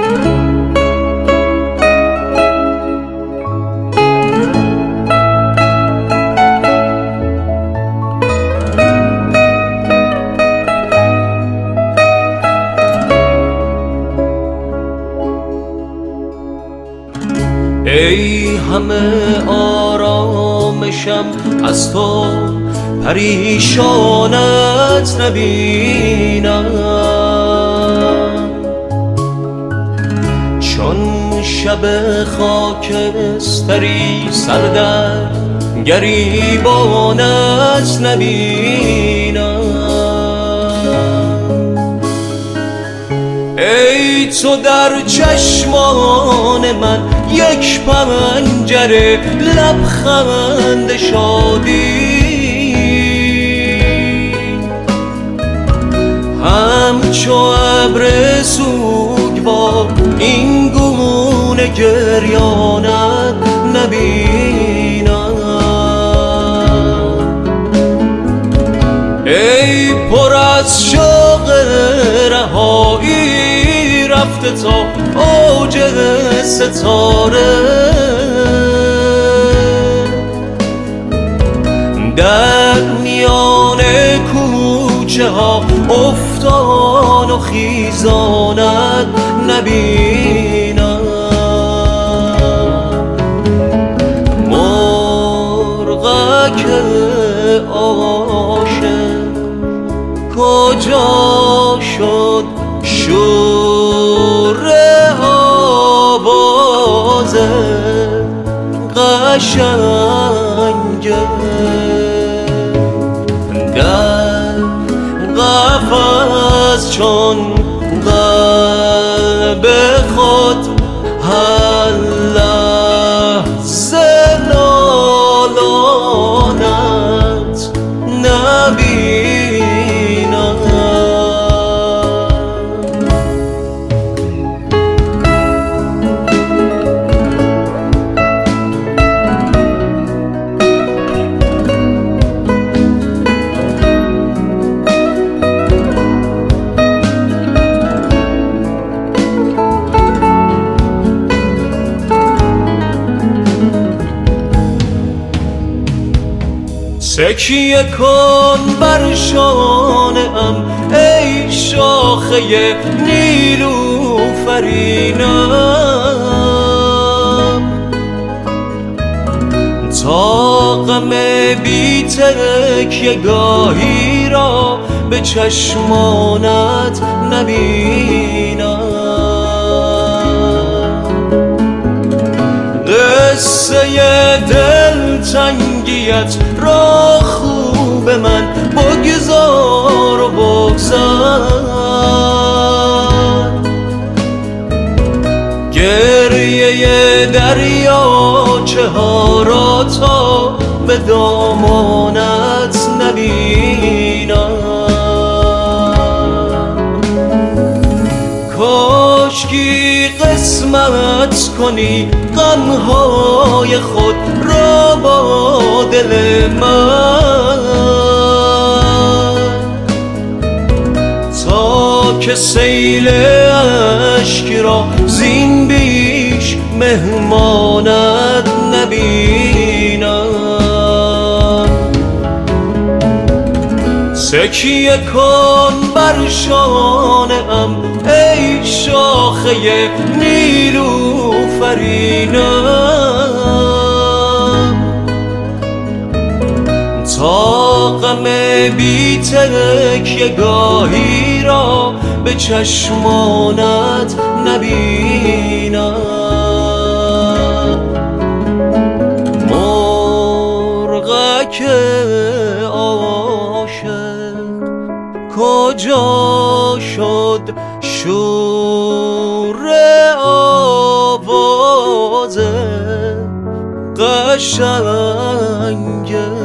ای همه آرامشم از تو پریشانت نبینم، چون شب خاکستری سردر گریبانت نبینم. ای تو در چشمان من یک پنجره لبخند شادی، همچو ابر سوگوار این گونه گریانت نبینم. ای پر از شوق رهایی رفته تا اوج ستاره، در میان کوچه ها افتان و خیزانت نبینم. مرغک عاشق کجا شد؟ شور آواز قشنگ در قفس چون قلب خود هر لحظه نالانت نبینم. تکیه کن بر شانه‌ام ای شاخه نیلوفرینم، تا غم بی تکیه گاهی را به چشمانت نبینم. قصه دلتنگیت را خوب من بگذار و بگذر، گریه دریاچه ها را تا به دامانت نبینم. کاشکی قسمت کنی غمهای خود را با دل من، تا که سیل اشک را زین بیش مهمانت نبینم. تکیه کن بر شانه‌ام ای شاخه نیلوفرینم، تا غم بی تکیه گاهی را به چشمانت نبینم. مرغک کجا شد؟ شور آواز قشنگ